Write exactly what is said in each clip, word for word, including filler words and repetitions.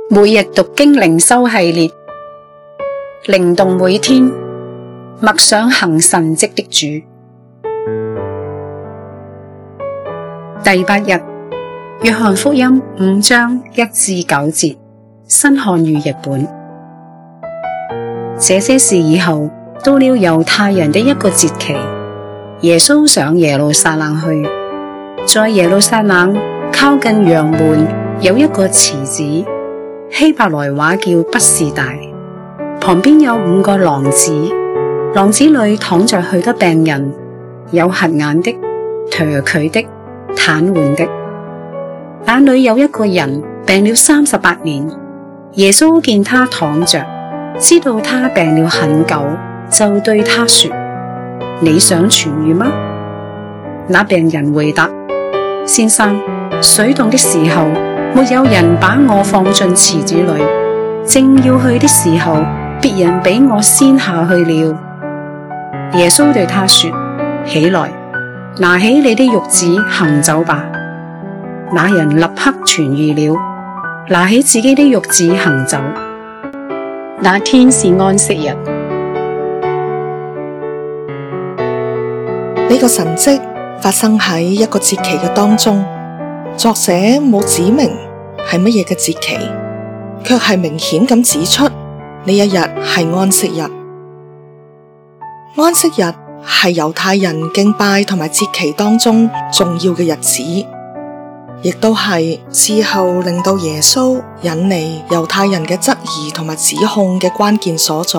每日讀經靈修系列，靈動每天，默想行神蹟的主。第八日，約翰福音五章一至九節，新漢語譯本。這些事以後，到了猶太人的一個節期，耶穌上耶路撒冷去。在耶路撒冷靠近羊門有一個池子，希伯來話叫畢士大，旁邊有五個廊子，廊子裏躺着許多病人，有瞎眼的、瘸腿的、癱瘓的。那裏有一個人病了三十八年，耶穌見他躺着，知道他病了很久，就對他說：你想痊癒嗎？那病人回答：先生，水動的時候，沒有人把我放進池子裏，正要去的時候，別人比我先下去了。耶穌對他說：起來，拿起你的褥子行走吧。那人立刻痊癒了，拿起自己的褥子行走。那天是安息日。 呢個神蹟發生喺一個節期嘅當中，作者冇指明係乜嘢嘅節期，卻係明顯咁指出呢一日係安息日。安息日係猶太人敬拜同埋節期當中重要嘅日子，亦都係事後令到耶穌引嚟猶太人嘅質疑同埋指控嘅關鍵所在。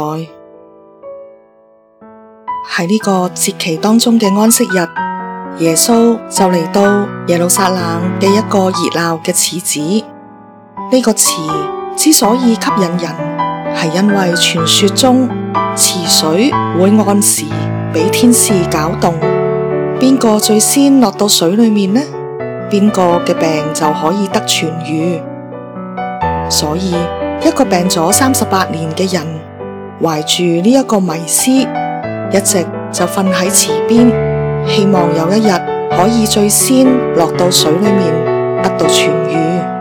喺呢個節期當中嘅安息日，耶穌就嚟到耶路撒冷嘅一個熱鬧嘅池子。呢個池之所以吸引人，係因為傳說中池水會按時俾天使攪動，邊個最先落到水裏面呢，邊個嘅病就可以得痊癒。所以一個病咗三十八年嘅人，懷住呢一個迷思，一直就瞓喺池邊，希望有一日可以最先落到水裏面得到痊癒。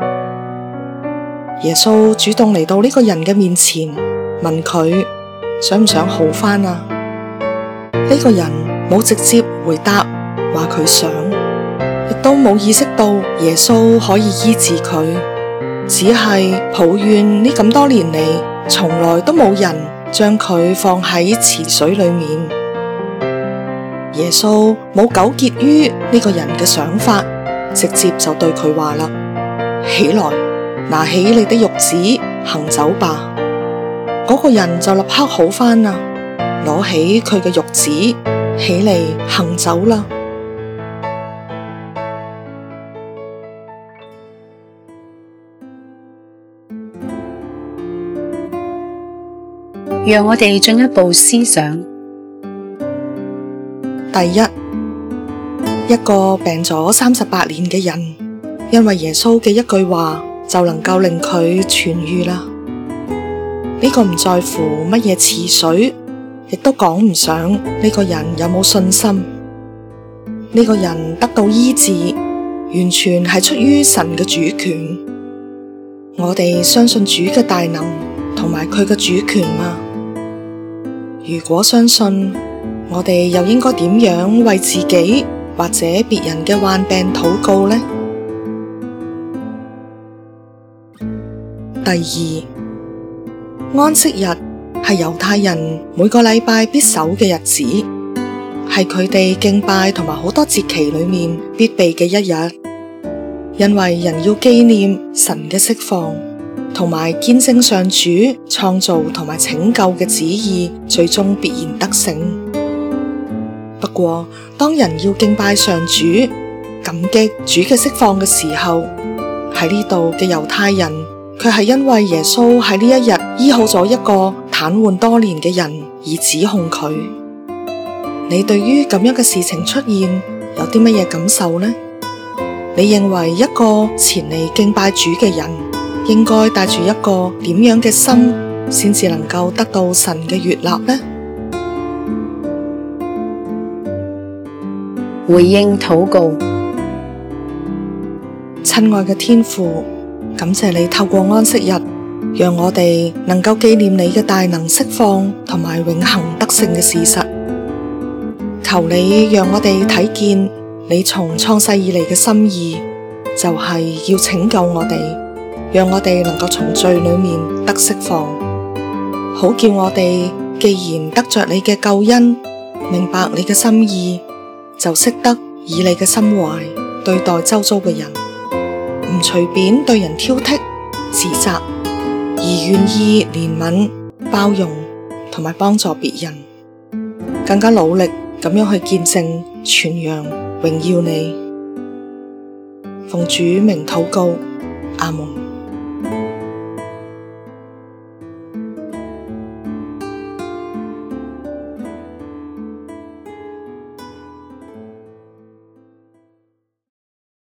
耶穌主動嚟到呢個人嘅面前，問佢想唔想好返啊？呢個人冇直接回答話佢想，亦都冇意識到耶穌可以醫治佢，只係抱怨呢咁多年嚟從來都冇人將佢放喺池水裏面。耶穌冇糾結於呢個人嘅想法，直接就對佢話啦：起來，拿起你的褥子行走吧。嗰個人就立刻好返啦，攞起佢嘅褥子起嚟行走啦。 讓我哋進一步思想。 第一，一個病咗三十八年嘅人，因為耶穌嘅一句話就能夠令佢痊癒啦。呢個唔在乎乜嘢池水，亦都講唔上呢個人有冇信心。呢個人得到醫治，完全係出於神嘅主權。我哋相信主嘅大能同埋佢嘅主權嗎？如果相信，我哋又應該點樣為自己或者別人嘅患病禱告呢？第二，安息日係猶太人每個禮拜必守嘅日子，係佢哋敬拜同埋好多節期裏面必備嘅一日，因為人要紀念神嘅釋放，同埋見證上主創造同埋拯救嘅旨意最終必然得勝。不過當人要敬拜上主，感激主嘅釋放嘅時候，喺呢度嘅猶太人卻係因為耶穌喺呢一日醫好咗一個癱瘓多年嘅人而指控佢。你對於咁樣嘅事情出現有啲乜嘢感受呢？你認為一個前嚟敬拜主嘅人應該帶住一個點樣嘅心，先至能夠得到神嘅悅納呢？ 回應禱告。 親愛嘅天父，感謝你透過安息日讓我哋能夠紀念你嘅大能釋放同埋永恆得勝嘅事實。求你讓我哋睇見你從創世以嚟嘅心意，就係要拯救我哋，讓我哋能夠從罪裏面得釋放，好叫我哋既然得着你嘅救恩，明白你嘅心意，就識得以你嘅心懷對待周遭嘅人，唔隨便對人挑剔指責，而願意憐憫包容同埋幫助別人，更加努力咁樣去見證傳揚榮耀你。奉主名禱告，阿門。